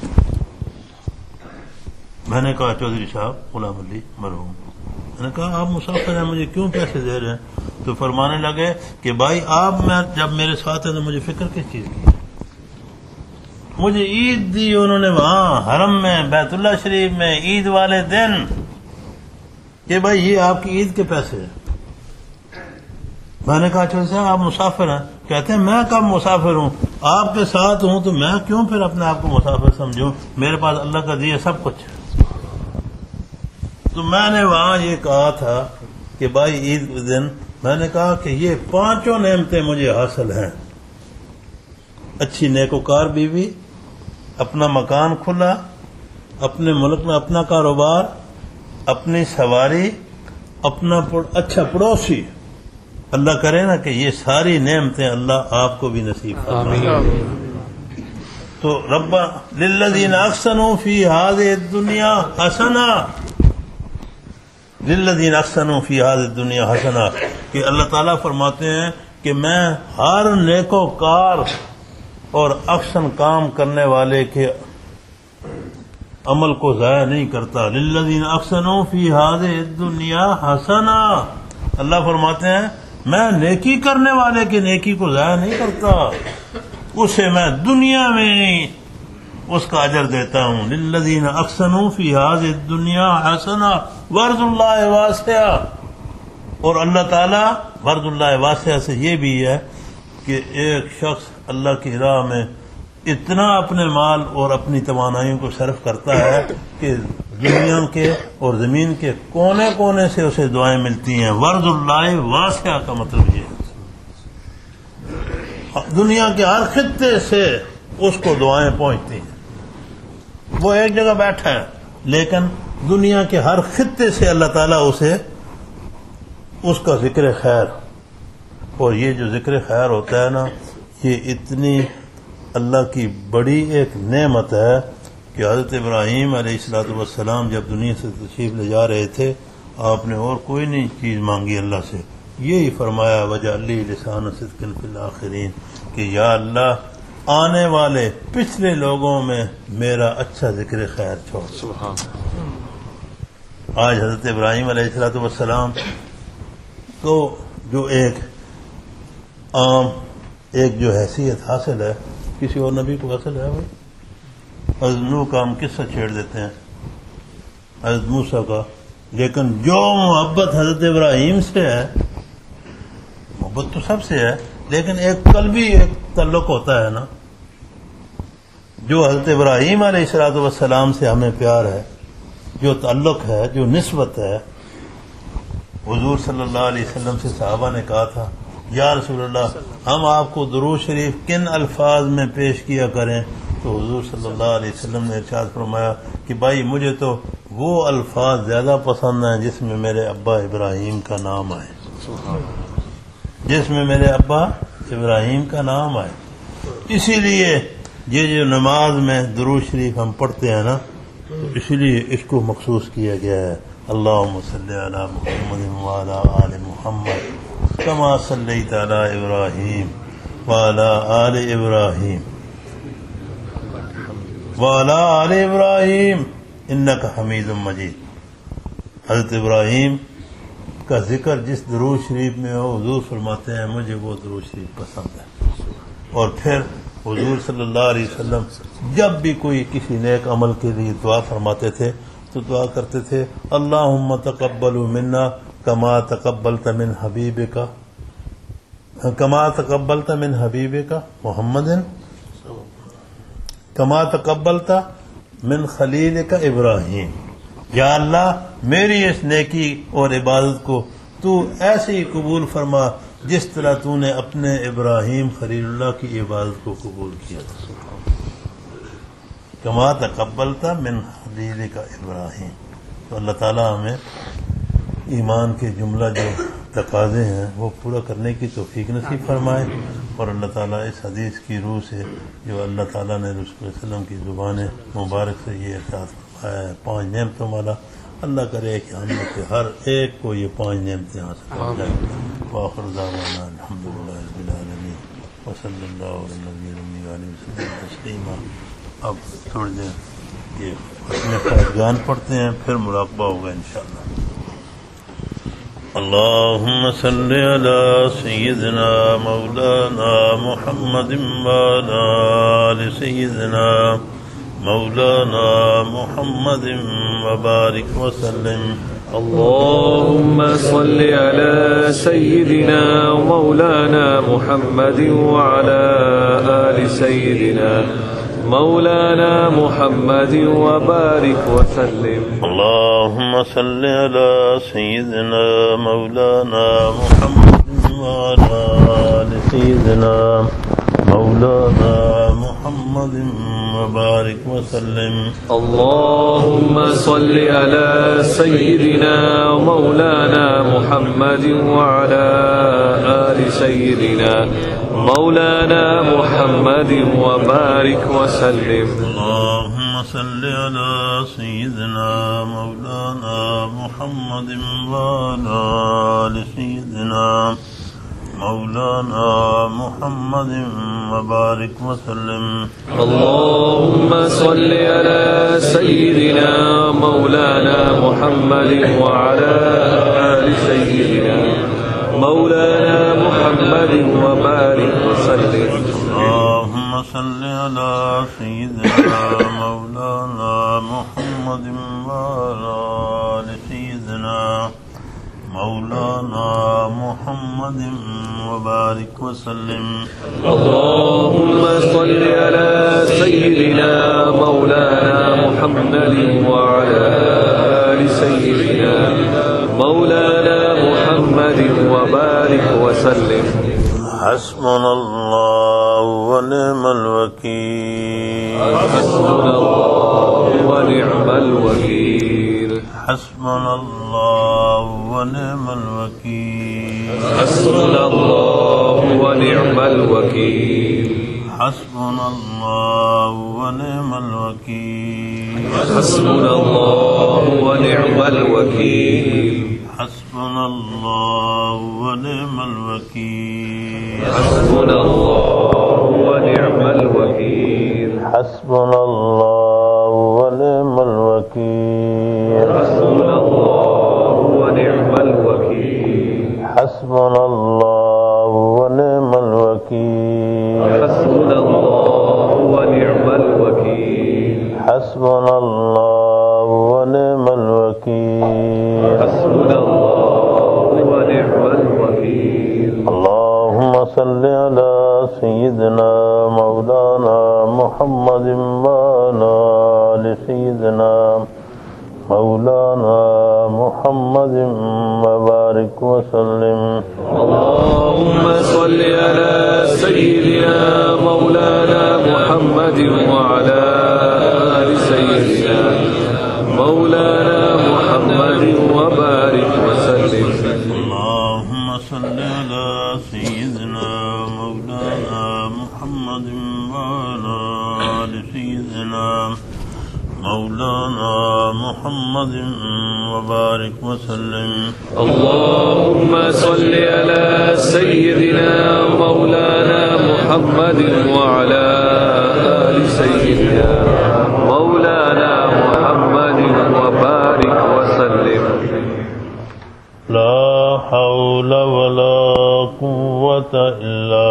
میں نے کہا چودھری صاحب غلام علی مرحوم، میں نے کہا آپ مسافر ہیں مجھے کیوں پیسے دے رہے ہیں؟ تو فرمانے لگے کہ بھائی آپ میں جب میرے ساتھ ہیں تو مجھے فکر کس چیز کی؟ مجھے عید دی انہوں نے وہاں حرم میں بیت اللہ شریف میں عید والے دن، کہ بھائی یہ آپ کی عید کے پیسے ہیں. میں نے کہا چودھری صاحب آپ مسافر ہیں؟ کہتے ہیں میں کب مسافر ہوں، آپ کے ساتھ ہوں تو میں کیوں پھر اپنے آپ کو مسافر سمجھوں، میرے پاس اللہ کا دیا سب کچھ ہے. تو میں نے وہاں یہ کہا تھا کہ بھائی عید کے دن میں نے کہا کہ یہ پانچوں نعمتیں مجھے حاصل ہیں، اچھی نیکوکار بیوی، اپنا مکان کھلا، اپنے ملک میں اپنا کاروبار، اپنی سواری، اپنا اچھا پڑوسی. اللہ کرے نا کہ یہ ساری نعمتیں اللہ آپ کو بھی نصیب فرمائے. تو رب للذین احسنوا فی ہذہ الدنیا حسنہ، للذین احسنوا فی ہذہ الدنیا حسنہ، کہ اللہ تعالیٰ فرماتے ہیں کہ میں ہر نیکوکار اور احسن کام کرنے والے کے عمل کو ضائع نہیں کرتا. للذین احسنوا فی ہذہ الدنیا حسنہ، اللہ فرماتے ہیں میں نیکی کرنے والے کی نیکی کو ضائع نہیں کرتا، اسے میں دنیا میں اس کا اجر دیتا ہوں. للذین احسنوا فی ہذہ الدنیا حسنہ وارض اللہ واسع. اور اللہ تعالیٰ وارض اللہ واسع سے یہ بھی ہے کہ ایک شخص اللہ کی راہ میں اتنا اپنے مال اور اپنی توانائیوں کو صرف کرتا ہے کہ دنیا کے اور زمین کے کونے کونے سے اسے دعائیں ملتی ہیں. وارض اللہ واسع کا مطلب یہ ہے دنیا کے ہر خطے سے اس کو دعائیں پہنچتی ہیں. وہ ایک جگہ بیٹھا ہے لیکن دنیا کے ہر خطے سے اللہ تعالیٰ اسے اس کا ذکر خیر، اور یہ جو ذکر خیر ہوتا ہے نا یہ اتنی اللہ کی بڑی ایک نعمت ہے کہ حضرت ابراہیم علیہ الصلوۃ والسلام جب دنیا سے تشریف لے جا رہے تھے آپ نے اور کوئی نہیں چیز مانگی اللہ سے، یہی فرمایا وجعل لی لسان صدق فی الآخرین، کہ یا اللہ آنے والے پچھلے لوگوں میں میرا اچھا ذکر خیر چھوڑ. سبحان آج حضرت ابراہیم علیہ الصلوۃ والسلام کو جو ایک عام ایک جو حیثیت حاصل ہے کسی اور نبی کو حاصل ہے. حضرت نوح کا ہم قصہ چھیڑ دیتے ہیں، حضرت موسیٰ کا، لیکن جو محبت حضرت ابراہیم سے ہے، محبت تو سب سے ہے لیکن ایک قلبی ایک تعلق ہوتا ہے نا، جو حضرت ابراہیم علیہ الصلوۃ والسلام سے ہمیں پیار ہے، جو تعلق ہے، جو نسبت ہے. حضور صلی اللہ علیہ وسلم سے صحابہ نے کہا تھا یا رسول اللہ ہم آپ کو درود شریف کن الفاظ میں پیش کیا کریں؟ تو حضور صلی اللہ علیہ وسلم نے ارشاد فرمایا کہ بھائی مجھے تو وہ الفاظ زیادہ پسند ہیں جس میں میرے ابا ابراہیم کا نام آئے، جس میں میرے ابا ابراہیم کا نام آئے. اسی لیے یہ جو نماز میں درود شریف ہم پڑھتے ہیں نا، تو اسی لیے اس کو مخصوص کیا گیا ہے. اللہم صلی علی محمد وعلی آل محمد کما صلیت علی ابراہیم وعلی آل ابراہیم وعلی آل ابراہیم انک حمید مجید. حضرت ابراہیم کا ذکر جس درود شریف میں ہو، حضور فرماتے ہیں مجھے وہ درود شریف پسند ہے. اور پھر حضور صلی اللہ علیہ وسلم جب بھی کوئی کسی نیک عمل کے لیے دعا فرماتے تھے تو دعا کرتے تھے اللہم تقبل منا کما تقبلت من حبیبک کما تقبلت من حبیبک محمد کما تقبلت من خلیلک ابراہیم. یا اللہ میری اس نیکی اور عبادت کو تو ایسے ہی قبول فرما جس طرح تو نے اپنے ابراہیم خلیل اللہ کی عبادت کو قبول کیا تھا. کما تقبلت من خلیلک ابراہیم. تو اللہ تعالیٰ ہمیں ایمان کے جملہ جو تقاضے ہیں وہ پورا کرنے کی توفیق نصیب فرمائے، اور اللہ تعالیٰ اس حدیث کی روح سے جو اللہ تعالیٰ نے رسول اللہ علیہ وسلم کی زبان مبارک سے یہ احساس فرمایا ہے پانچ نعمتوں والا، اللہ کرے کہ ہم لوگ کے ہر ایک کو یہ پانچ نعمتیں حاصل ہو جائیں. وآخر دعوانا الحمدللہ رب العالمین وصلی اللہ علی النبی الامی وآلہ وسلم تسلیما. اب تھوڑی دیر یہ اپنے فیضان پڑھتے ہیں، پھر مراقبہ ہوگا انشاءاللہ. اللهم صل على سيدنا مولانا محمد وعلى آل سيدنا مولانا محمد وبارك وسلم. اللهم صل على سيدنا مولانا محمد وعلى آل سيدنا مولانا محمد وبارك وسلم. اللهم صل على سيدنا مولانا محمد وعلى آل سيدنا مولانا محمد وبارك وسلم. اللهم صل على سيدنا مولانا محمد وعلى آل سيدنا مولانا محمد وبارك وسلم. اللهم صل على سيدنا مولانا محمد وعلى آل سيدنا مولانا محمد وبارك وسلم. اللهم صل على سيدنا مولانا محمد وعلى آل سيدنا مولانا محمد وبارك وسلم. اللهم صل على سيدنا مولانا محمد وعلى آل سيدنا مولانا محمد وبارك وسلم. اللهم صل على سيدنا مولانا محمد وعلى آل سيدنا مولانا محمد وبارك وسلم. حسبنا الله ونعم الوكيل. حسبنا الله ونعم الوكيل. حسبنا الله ونعم الوكيل. حسبنا الله ونعم الوكيل. حسبنا الله ونعم الوكيل. حسبنا الله ونعم الوكيل. حسبنا الله ونعم الوكيل. حسبنا الله ونعم الوكيل. حسبنا الله ونعم الوكيل. حسبنا الله ونعم الوكيل. حسبنا الله ونعم الوكيل. حسبنا الله ونعم الوكيل. حسبنا الله ونعم الوكيل. حسبنا الله ونعم الوكيل. اللهم صل على سيدنا مولانا محمد وعلى آل سيدنا مولانا محمد وبارك وسلم. اللهم صل على سيدنا مولانا محمد وعلى آل سيدنا مولانا محمد وبارك وسلم. اللهم صل على سيدنا مولانا محمد محمد وعلى آل سيدنا مولانا محمد وبارك وسلم. اللهم صل على سيدنا مولانا محمد وعلى آل سيدنا مولانا محمد وبارك وسلم. لا حول ولا قوة إلا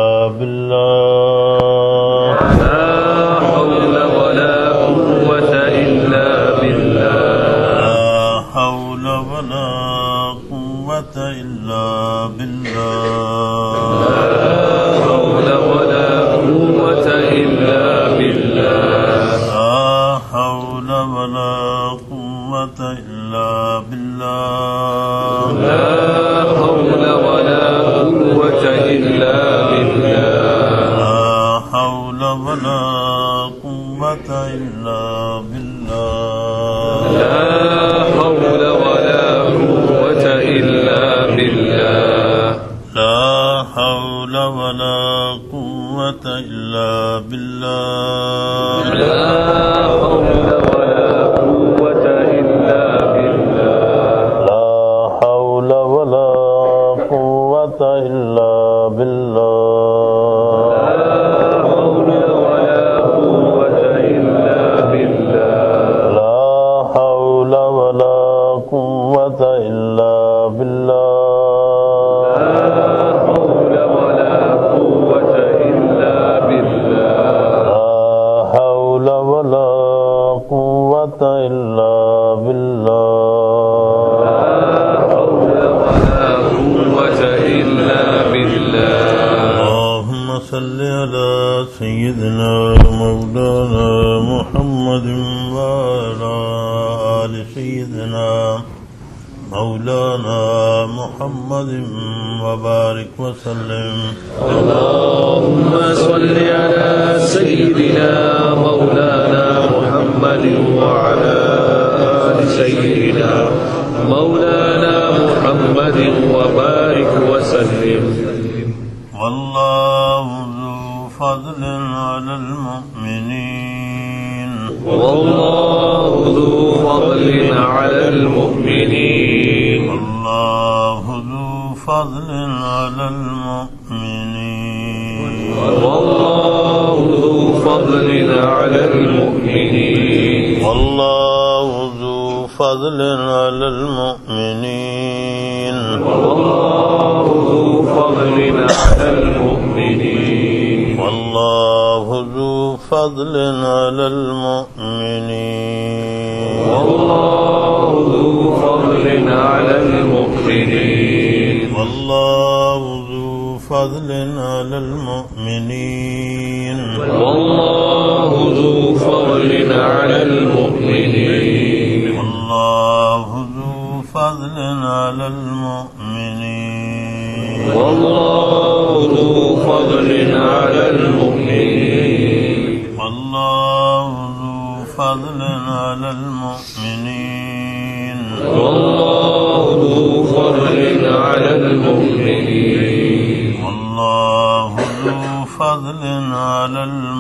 بالله. لا حول ولا قوة إلا بالله. لا حول ولا قوة إلا بالله. لا حول ولا قوة إلا بالله. لا حول ولا قوة إلا بالله. لا حول ولا قوة إلا بالله. لا حول ولا قوة إلا بالله. لا حول ولا قوة إلا بالله. لا حول ولا قوة إلا بالله. لا حول ولا قوة إلا بالله. لا حول ولا قوة إلا بالله. لا حول ولا قوة إلا بالله. لا حول ولا قوة إلا بالله. لا حول ولا قوة إلا بالله. لا حول ولا قوة إلا بالله. لا حول ولا قوة إلا بالله. اللهم صل على سيدنا مولانا محمد وعلى آل سيدنا مولانا محمد وبارك وسلم. اللهم صل على سيدنا مولانا محمد وعلى آل سيدنا مولانا محمد وبارك وسلم. والله ذو فضل على المؤمنين. والله ذو فضل على المؤمنين. والله ذو فضل على المؤمنين. والله ذو فضل على المؤمنين. والله ذو فضل على المؤمنين. والله ذو فضل على المؤمنين. والله ذو فضل على المؤمنين. والله ذو فضل على المؤمنين. والله ذو فضل على المؤمنين. والله ذو فضل على المؤمنين. والله ذو فضل على المؤمنين. والله ذو فضل على المؤمنين. والله ذو فضل على المؤمنين. والله ذو فضل على المؤمنين. والله ذو فضل على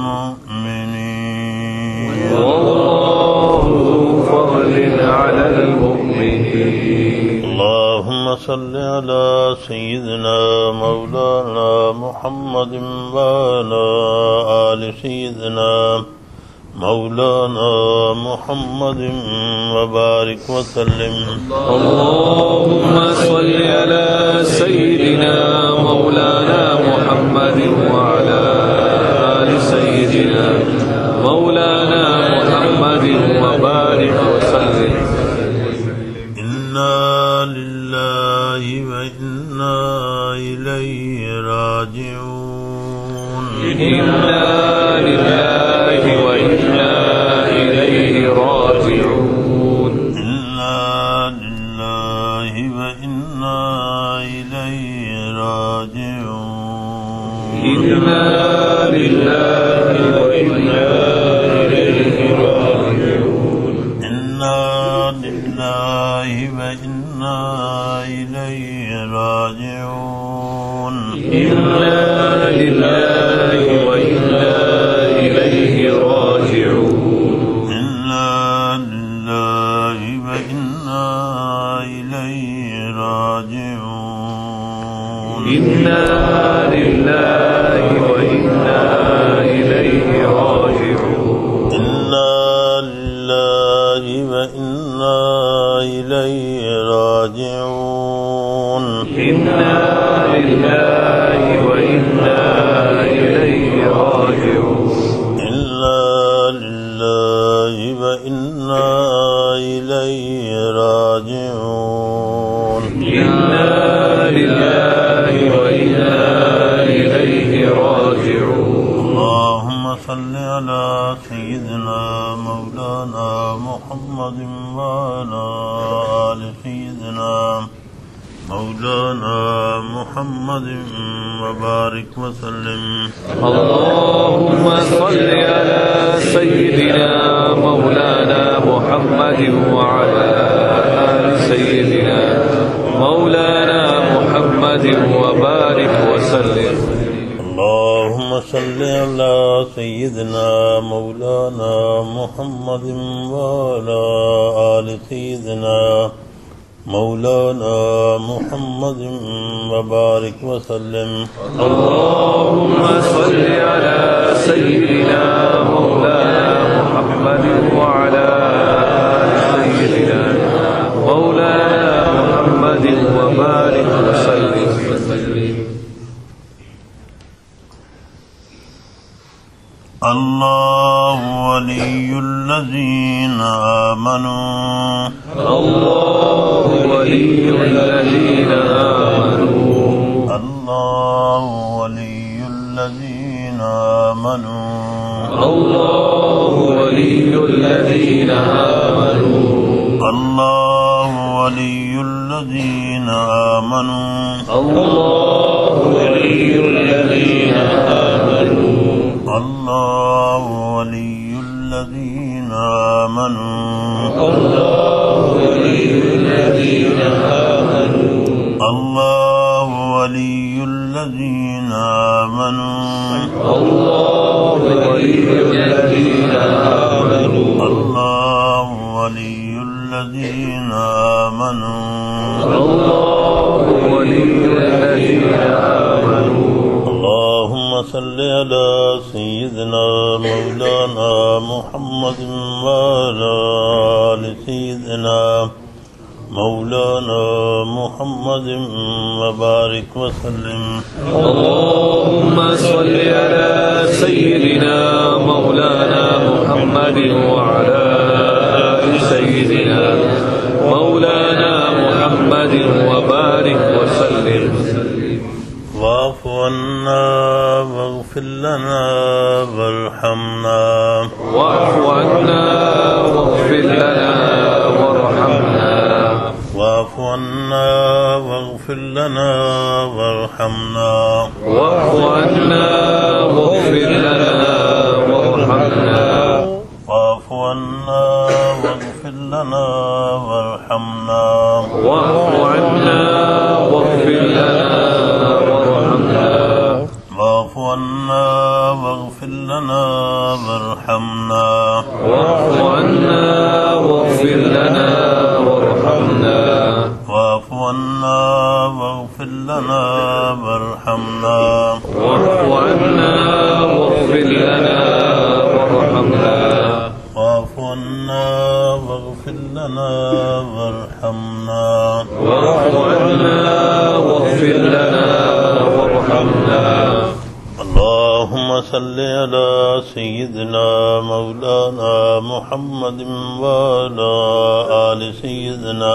المؤمنين. والله ذو فضل على المؤمنين. اللهم صل على سيدنا مولانا محمد وعلى آل سيدنا مولانا محمد وبارك وسلم. اللهم صل على سيدنا مولانا محمد وعلى آل سيدنا مولانا محمد وبارك وسلم. إنا لله وإنا إليه راجعون. إنا لله وإنا إليه راجعون. إنا لله وإنا إليه راجعون. إنا لله وإنا إليه راجعون. إنا لله وإنا إليه راجعون. إنا لله وإنا صل على سيدنا مولانا محمد وعلى آل سيدنا مولانا محمد وبارك وسلم. اللهم صل على سيدنا مولانا محمد وعلى آل سيدنا مولانا محمد وبارك وسلم. اللهم صل على سيدنا مولانا محمد وعلى آل سيدنا مولانا محمد وبارك وسلم. اللهم صل على سيدنا مولانا محمد وعلى آل سيدنا مولانا محمد وبارك وسلم. الله ولي الذين آمنوا الله ولي الذين آمنوا الله ولي الذين آمنوا الله ولي الذين آمنوا الله ولي الذين آمنوا الله ولي الذين آمنوا الله ولي الذين آمنوا الله ولي الذين آمنوا الله ولي الذين آمنوا الله ولي الذين آمنوا الله ولي الذين آمنوا الله ولي الذين آمنوا. اللهم صل على سيدنا مولانا محمد وعلى آل سيدنا مولانا محمد وبارك وسلم. اللهم صل على سيدنا مولانا محمد وعلى آل سيدنا مولانا محمد وبارك وسلم. واعف عنا واغفر لنا وارحمنا واعف عنا واغفر لنا وارحمنا واعف عنا واغفر لنا وارحمنا واعف عنا واغفر لنا وارحمنا واعف عنا واغفر لنا وارحمنا واعف عنا واغفر لنا وارحمنا واعف عنا واغفر لنا وارحمنا واعف عنا واغفر لنا وارحمنا واعف عنا واغفر لنا وارحمنا واعف عنا واغفر لنا وارحمنا واعف عنا واغفر لنا وارحمنا واعف عنا واغفر لنا وارحمنا. اللهم صل على سيدنا مولانا محمد وعلى آل سيدنا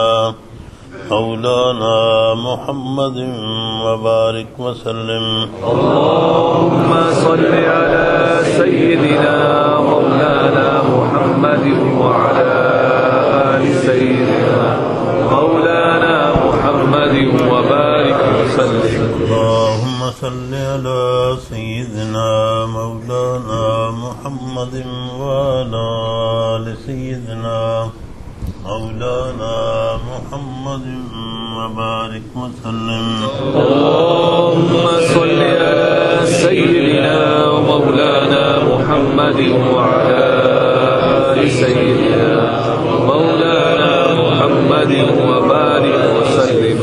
مولانا محمد وبارك وسلم. اللهم صل على سيدنا مولانا محمد وعلى آل سيدنا مولانا محمد وبارك وسلم. اللهم صل على سيدنا مولانا محمد وعلى آل سيدنا مولانا محمد وبارك وسلم. اللهم صل على سيدنا مولانا محمد وعلى آل سيدنا مولانا محمد وبارك وسلم.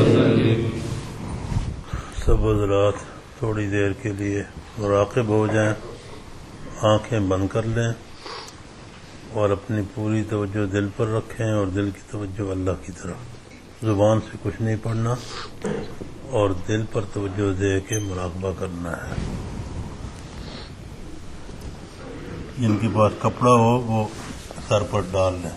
सब हज़रात थोड़ी देर के लिए मुराक़िब हो जाएं, आंखें बंद कर लें और अपनी पूरी तवज्जो दिल पर रखें और दिल की तवज्जो अल्लाह की तरफ. ज़ुबान से कुछ नहीं पढ़ना और दिल पर तवज्जो दे के मुराक़बा करना है. जिनके पास कपड़ा हो वो सर पर डाल लें.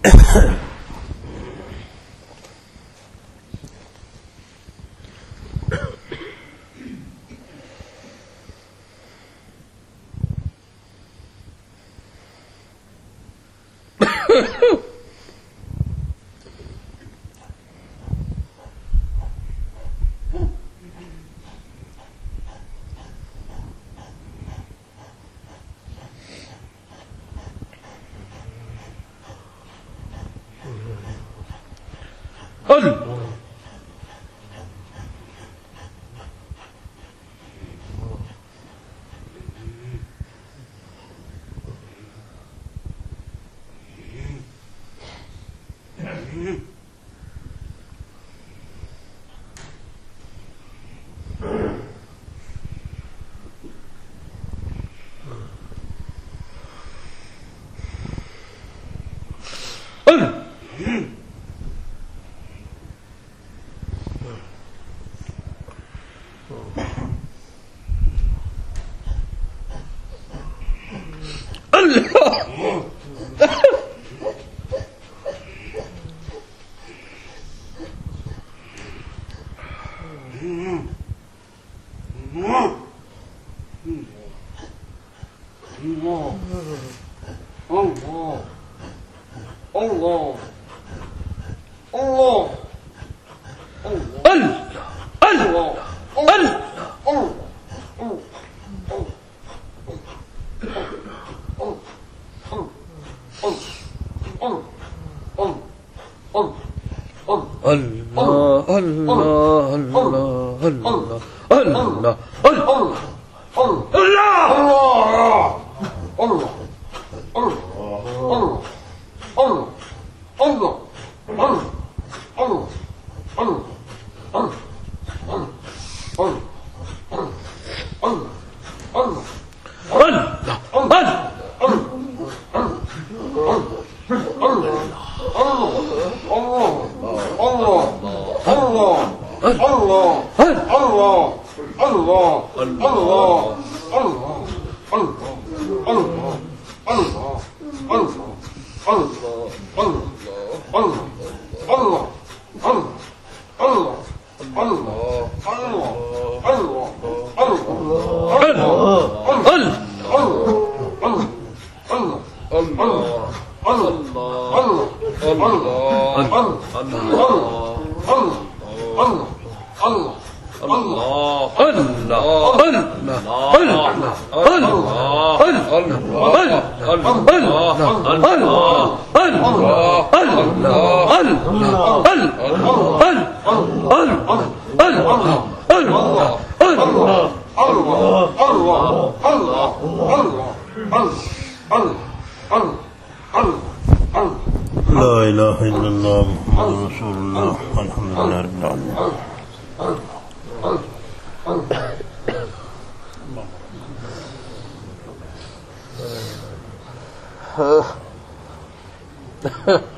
لا إله إلا الله محمد رسول الله الحمد لله رب العالمين.